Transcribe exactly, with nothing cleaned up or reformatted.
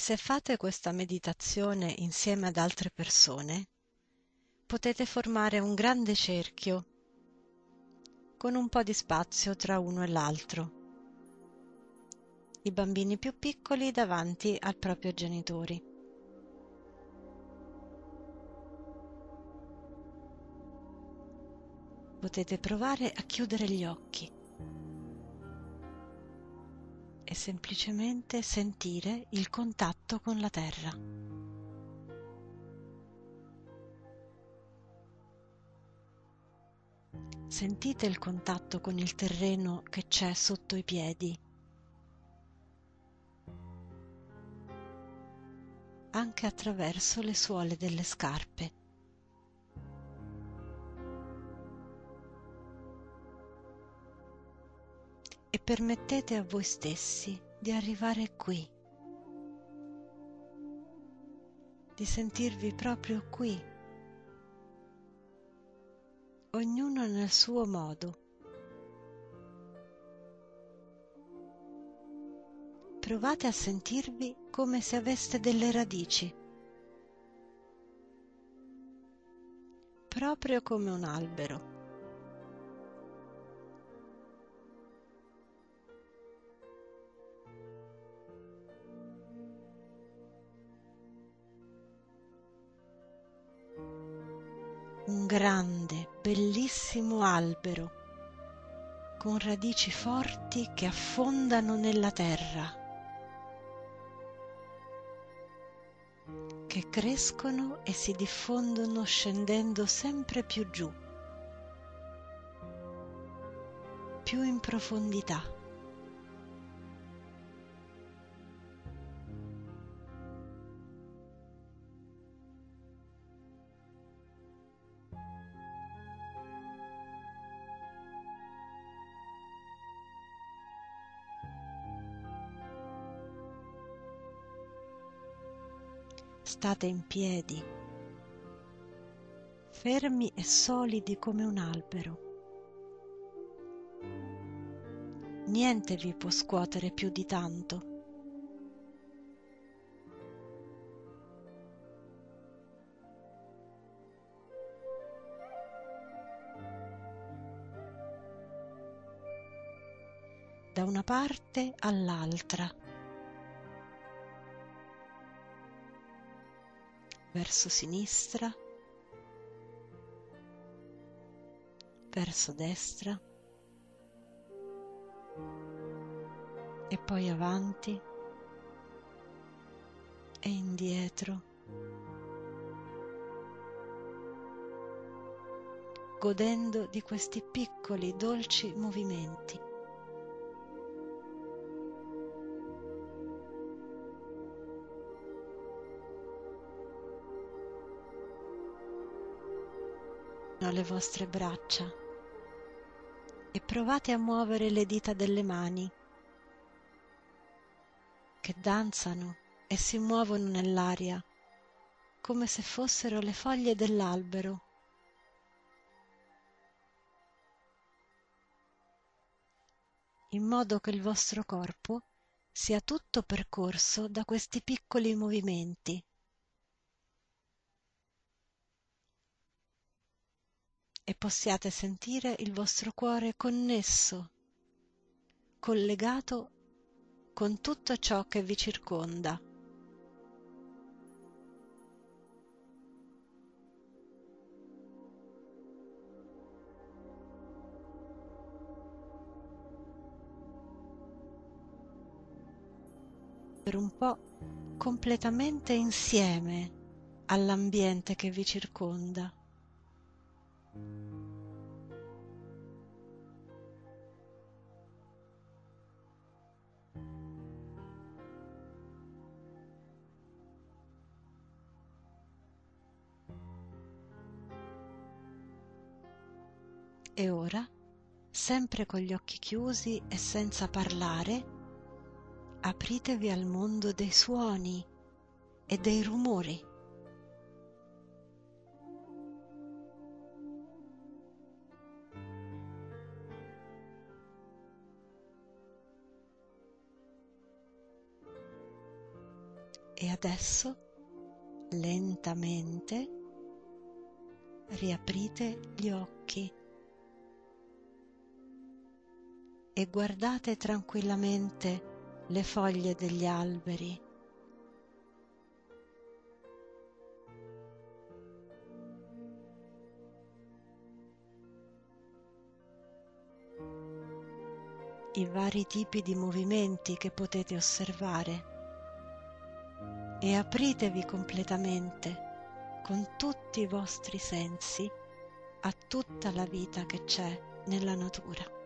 Se fate questa meditazione insieme ad altre persone, potete formare un grande cerchio con un po' di spazio tra uno e l'altro. I bambini più piccoli davanti ai propri genitori. Potete provare a chiudere gli occhi e semplicemente sentire il contatto con la terra. Sentite il contatto con il terreno che c'è sotto i piedi, anche attraverso le suole delle scarpe. E permettete a voi stessi di arrivare qui, di sentirvi proprio qui, ognuno nel suo modo. Provate a sentirvi come se aveste delle radici, proprio come un albero. Un grande, bellissimo albero, con radici forti che affondano nella terra, che crescono e si diffondono scendendo sempre più giù, più in profondità. State in piedi, fermi e solidi come un albero. Niente vi può scuotere più di tanto. Da una parte all'altra, verso sinistra, verso destra e poi avanti e indietro, godendo di questi piccoli dolci movimenti. Le vostre braccia e provate a muovere le dita delle mani che danzano e si muovono nell'aria come se fossero le foglie dell'albero. In modo che il vostro corpo sia tutto percorso da questi piccoli movimenti. E possiate sentire il vostro cuore connesso, collegato con tutto ciò che vi circonda. Per un po' completamente insieme all'ambiente che vi circonda. E ora, sempre con gli occhi chiusi e senza parlare, apritevi al mondo dei suoni e dei rumori. E adesso, lentamente, riaprite gli occhi e guardate tranquillamente le foglie degli alberi. I vari tipi di movimenti che potete osservare e apritevi completamente con tutti i vostri sensi a tutta la vita che c'è nella natura.